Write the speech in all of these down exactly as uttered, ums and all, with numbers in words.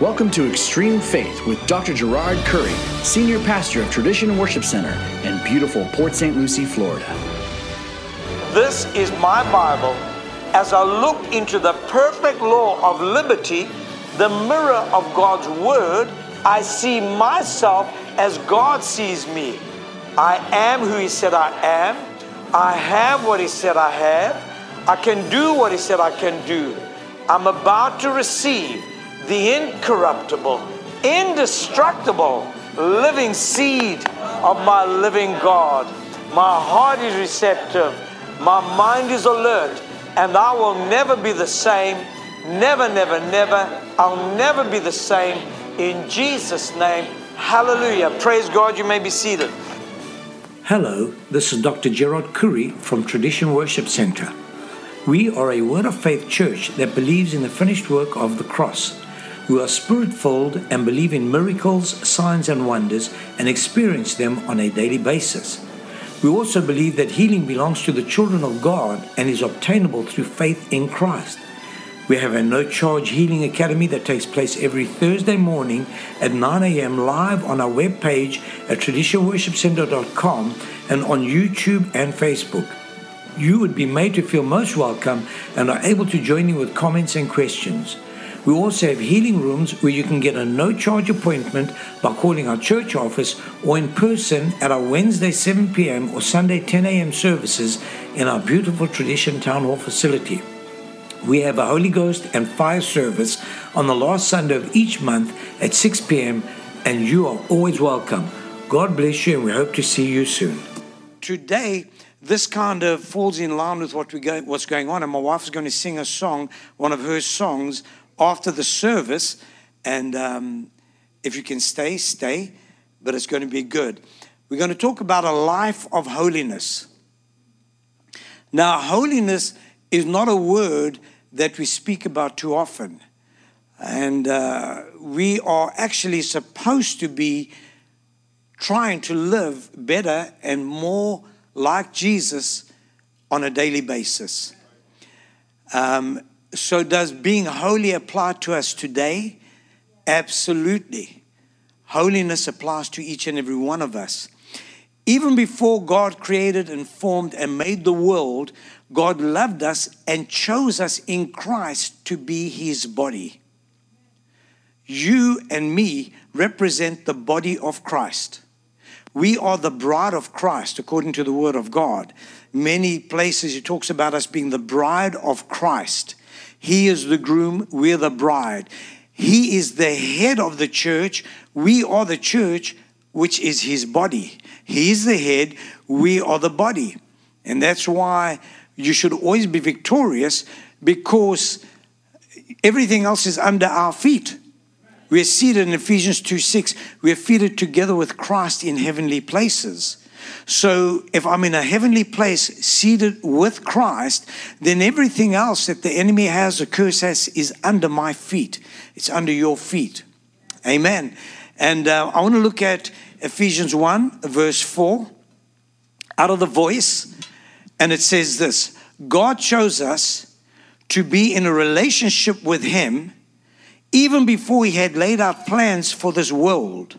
Welcome to Extreme Faith with Doctor Gerard Curry, Senior Pastor of Tradition Worship Center in beautiful Port Saint Lucie, Florida. This is my Bible. As I look into the perfect law of liberty, the mirror of God's Word, I see myself as God sees me. I am who He said I am. I have what He said I have. I can do what He said I can do. I'm about to receive the incorruptible, indestructible, living seed of my living God. My heart is receptive. My mind is alert. And I will never be the same. Never, never, never. I'll never be the same. In Jesus' name, hallelujah. Praise God. You may be seated. Hello, this is Doctor Gerard Curry from Tradition Worship Center. We are a Word of Faith church that believes in the finished work of the cross. We are spirit-filled and believe in miracles, signs and wonders and experience them on a daily basis. We also believe that healing belongs to the children of God and is obtainable through faith in Christ. We have a no-charge healing academy that takes place every Thursday morning at nine a.m. live on our webpage at tradition worship center dot com and on YouTube and Facebook. You would be made to feel most welcome and are able to join in with comments and questions. We also have healing rooms where you can get a no-charge appointment by calling our church office or in person at our Wednesday seven p.m. or Sunday ten a.m. services in our beautiful Tradition Town Hall facility. We have a Holy Ghost and fire service on the last Sunday of each month at six p.m. and you are always welcome. God bless you and we hope to see you soon. Today, this kind of falls in line with what we go, what's going on, and my wife is going to sing a song, one of her songs, after the service, and um, if you can stay, stay, but it's going to be good. We're going to talk about a life of holiness. Now, holiness is not a word that we speak about too often, and uh, we are actually supposed to be trying to live better and more like Jesus on a daily basis. Um, So does being holy apply to us today? Absolutely. Holiness applies to each and every one of us. Even before God created and formed and made the world, God loved us and chose us in Christ to be His body. You and me represent the body of Christ. We are the bride of Christ, according to the Word of God. Many places it talks about us being the bride of Christ. He is the groom, we're the bride. He is the head of the church. We are the church, which is His body. He is the head, we are the body. And that's why you should always be victorious, because everything else is under our feet. We're seated in Ephesians two six. We're seated together with Christ in heavenly places. So if I'm in a heavenly place seated with Christ, then everything else that the enemy has, the curse has, is under my feet. It's under your feet. Amen. And uh, I want to look at Ephesians one, verse four, out of the Voice. And it says this: God chose us to be in a relationship with Him even before He had laid out plans for this world.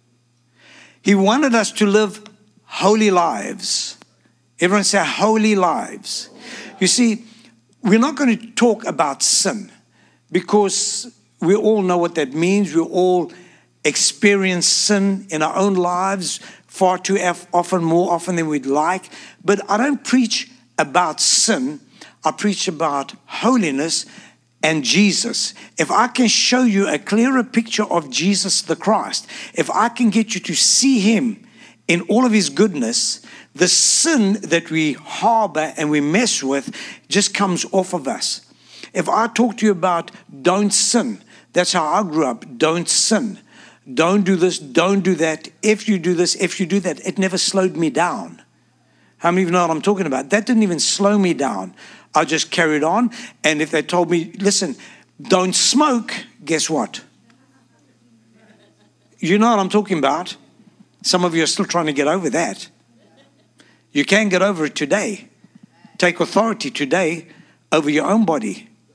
He wanted us to live holy lives. Everyone say holy lives. You see, we're not going to talk about sin, because we all know what that means. We all experience sin in our own lives far too often, more often than we'd like. But I don't preach about sin. I preach about holiness and Jesus. If I can show you a clearer picture of Jesus the Christ, if I can get you to see Him in all of His goodness, the sin that we harbor and we mess with just comes off of us. If I talk to you about don't sin, that's how I grew up. Don't sin. Don't do this, don't do that. If you do this, if you do that, it never slowed me down. How many of you know what I'm talking about? That didn't even slow me down. I just carried on. And if they told me, listen, don't smoke, guess what? You know what I'm talking about. Some of you are still trying to get over that. You can get over it today. Take authority today over your own body.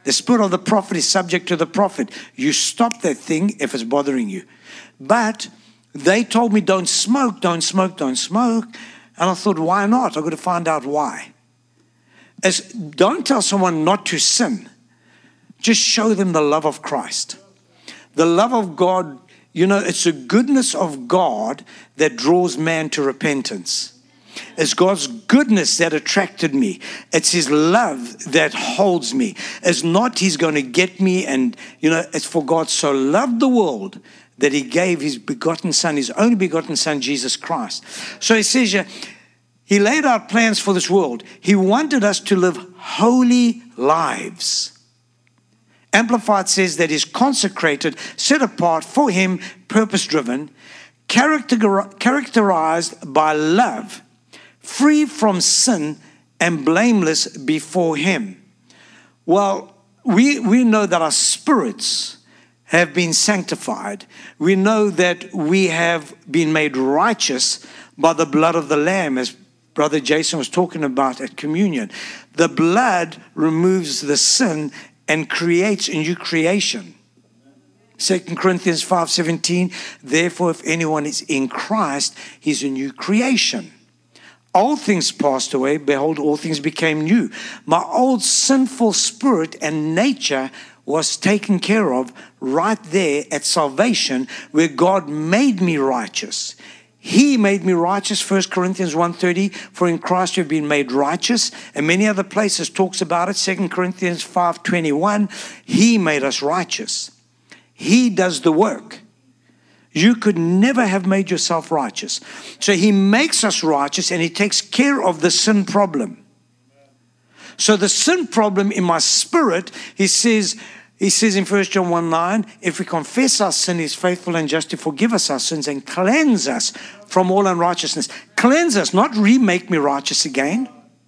The spirit of the prophet is subject to the prophet. You stop that thing if it's bothering you. But they told me, don't smoke, don't smoke, don't smoke. And I thought, why not? I've got to find out why. As, don't tell someone not to sin. Just show them the love of Christ. The love of God, you know, it's the goodness of God that draws man to repentance. It's God's goodness that attracted me. It's His love that holds me. It's not He's going to get me, and, you know, it's for God so loved the world that He gave His begotten Son, His only begotten Son, Jesus Christ. So He says here, He laid out plans for this world. He wanted us to live holy lives. Amplified says that He's consecrated, set apart for Him, purpose-driven, character, characterized by love, free from sin and blameless before Him. Well, we, we know that our spirits have been sanctified. We know that we have been made righteous by the blood of the Lamb, as Brother Jason was talking about at communion. The blood removes the sin and creates a new creation. Second Corinthians five seventeen, therefore if anyone is in Christ, he's a new creation. Old things passed away, behold, all things became new. My old sinful spirit and nature was taken care of right there at salvation, where God made me righteous. He made me righteous, First Corinthians one thirty, for in Christ you've been made righteous. And many other places talks about it, Second Corinthians five twenty-one, He made us righteous. He does the work. You could never have made yourself righteous. So He makes us righteous, and He takes care of the sin problem. So the sin problem in my spirit, He says, He says in First John one nine, if we confess our sin, He's faithful and just to forgive us our sins and cleanse us from all unrighteousness. Cleanse us, not remake me righteous again.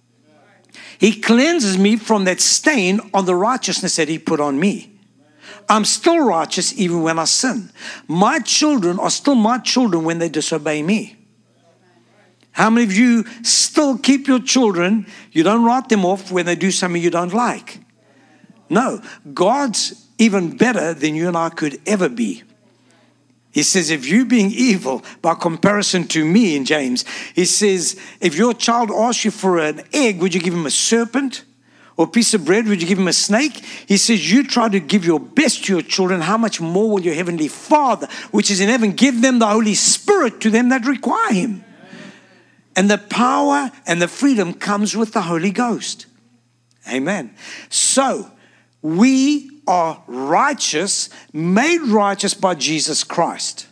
He cleanses me from that stain on the righteousness that He put on me. I'm still righteous even when I sin. My children are still my children when they disobey me. How many of you still keep your children? You don't write them off when they do something you don't like. No, God's even better than you and I could ever be. He says, if you being evil by comparison to me in James, He says, if your child asks you for an egg, would you give him a serpent? Or a piece of bread, would you give him a snake? He says, you try to give your best to your children. How much more will your heavenly Father, which is in heaven, give them the Holy Spirit to them that require Him? And the power and the freedom comes with the Holy Ghost. Amen. So, we are righteous, made righteous by Jesus Christ.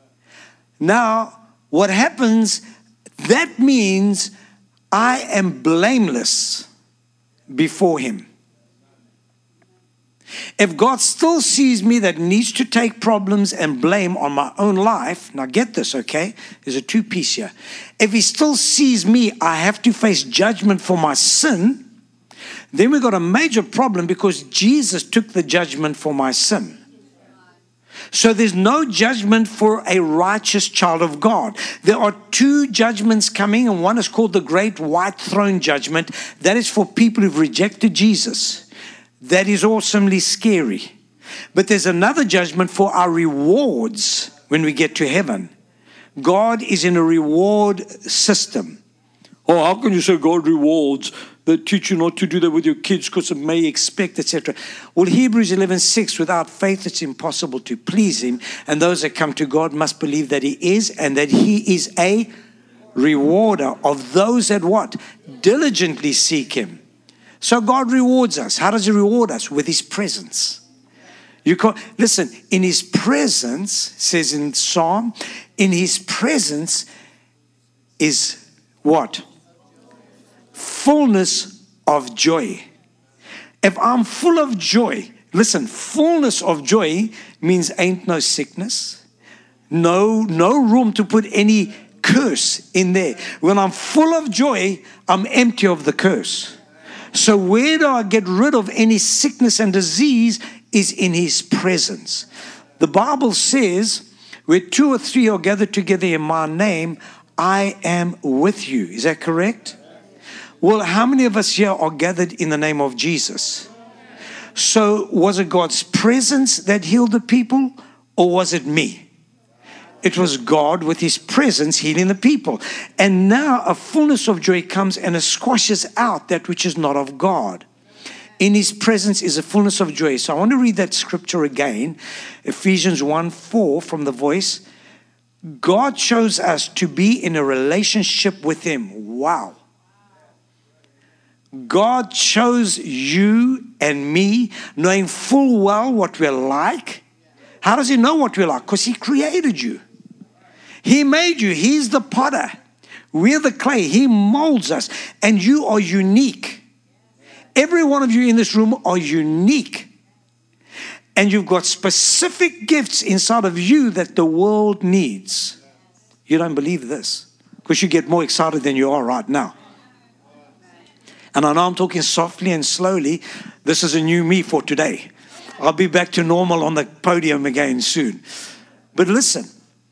Now, what happens, that means I am blameless before Him. If God still sees me that needs to take problems and blame on my own life, now get this, okay? There's a two-piece here. If He still sees me, I have to face judgment for my sin, then we've got a major problem, because Jesus took the judgment for my sin. So there's no judgment for a righteous child of God. There are two judgments coming, and one is called the Great White Throne Judgment. That is for people who've rejected Jesus. That is awesomely scary. But there's another judgment for our rewards when we get to heaven. God is in a reward system. Oh, how can you say God rewards? They teach you not to do that with your kids because it may expect, et cetera. Well, Hebrews eleven six, without faith it's impossible to please Him. And those that come to God must believe that He is, and that He is a rewarder of those that what? Diligently seek Him. So God rewards us. How does He reward us? With His presence. You can't, listen, in His presence, says in Psalm, in His presence is what? Fullness of joy. If I'm full of joy, listen, fullness of joy means ain't no sickness, no, no room to put any curse in there. When I'm full of joy, I'm empty of the curse. So where do I get rid of any sickness and disease? Is in His presence. The Bible says, where two or three are gathered together in my name, I am with you. Is that correct? Well, how many of us here are gathered in the name of Jesus? So was it God's presence that healed the people, or was it me? It was God with his presence healing the people. And now a fullness of joy comes and it squashes out that which is not of God. In his presence is a fullness of joy. So I want to read that scripture again. Ephesians one four from the Voice. God chose us to be in a relationship with him. Wow. God chose you and me, knowing full well what we're like. How does he know what we're like? Because he created you. He made you. He's the potter. We're the clay. He molds us. And you are unique. Every one of you in this room are unique. And you've got specific gifts inside of you that the world needs. You don't believe this because you get more excited than you are right now. And I know I'm talking softly and slowly. This is a new me for today. I'll be back to normal on the podium again soon. But listen,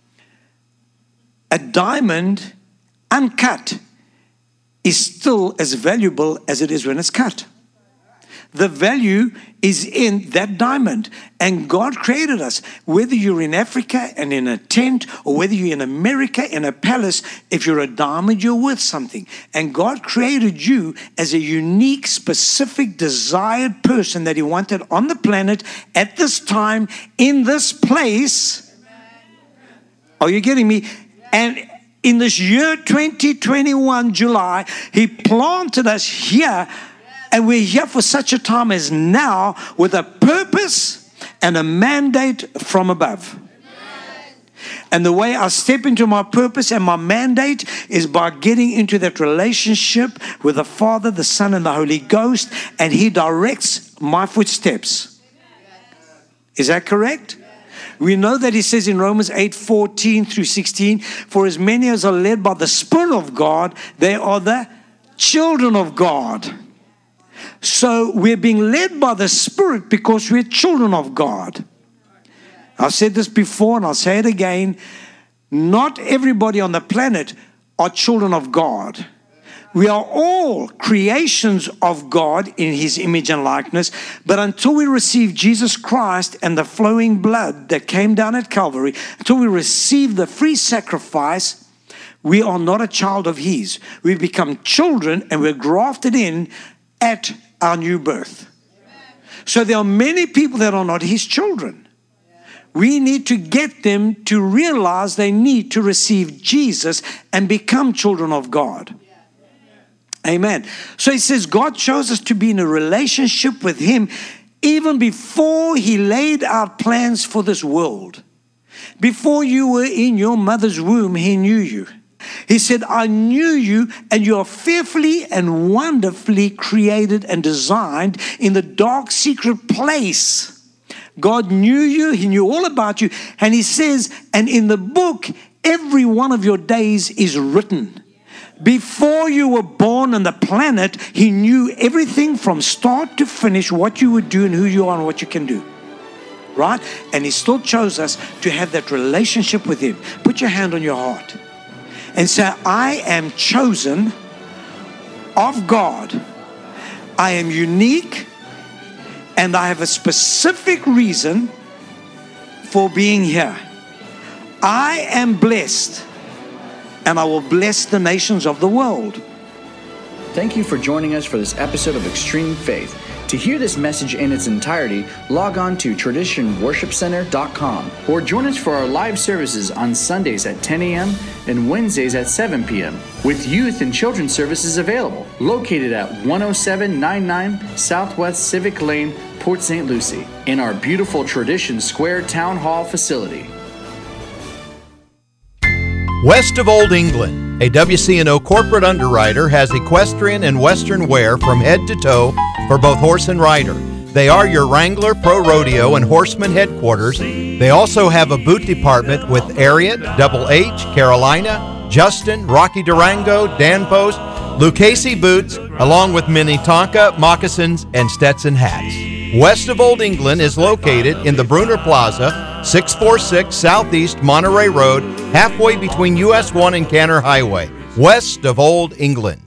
a diamond uncut is still as valuable as it is when it's cut. The value is in that diamond. And God created us. Whether you're in Africa and in a tent, or whether you're in America in a palace, if you're a diamond, you're worth something. And God created you as a unique, specific, desired person that he wanted on the planet at this time, in this place. Are you getting me? And in this year twenty twenty-one, July, he planted us here. And we're here for such a time as now with a purpose and a mandate from above. And the way I step into my purpose and my mandate is by getting into that relationship with the Father, the Son, and the Holy Ghost. And he directs my footsteps. Is that correct? We know that he says in Romans eight fourteen through sixteen, for as many as are led by the Spirit of God, they are the children of God. So we're being led by the Spirit because we're children of God. I've said this before and I'll say it again. Not everybody on the planet are children of God. We are all creations of God in his image and likeness. But until we receive Jesus Christ and the flowing blood that came down at Calvary, until we receive the free sacrifice, we are not a child of his. We become children and we're grafted in at our new birth. So there are many people that are not his children. We need to get them to realize they need to receive Jesus and become children of God. Amen. So he says God chose us to be in a relationship with him even before he laid out plans for this world. Before you were in your mother's womb, he knew you. He said, I knew you, and you are fearfully and wonderfully created and designed in the dark, secret place. God knew you. He knew all about you. And he says, and in the book, every one of your days is written. Before you were born on the planet, he knew everything from start to finish, what you would do and who you are and what you can do. Right? And he still chose us to have that relationship with him. Put your hand on your heart. And say, I am chosen of God. I am unique. And I have a specific reason for being here. I am blessed. And I will bless the nations of the world. Thank you for joining us for this episode of Extreme Faith. To hear this message in its entirety, log on to tradition worship center dot com or join us for our live services on Sundays at ten a.m. and Wednesdays at seven p.m. with youth and children's services available, located at one oh seven ninety-nine Southwest Civic Lane, Port Saint Lucie, in our beautiful Tradition Square Town Hall facility. West of Old England, a W C N O corporate underwriter has equestrian and western wear from head to toe for both horse and rider. They are your Wrangler Pro Rodeo and Horseman headquarters. They also have a boot department with Ariat, Double H, Carolina, Justin, Rocky Durango, Danpost, Lucchese boots, along with Minnetonka, moccasins, and Stetson hats. West of Old England is located in the Bruner Plaza, six forty-six Southeast Monterey Road, halfway between U S one and Canner Highway, west of Old England.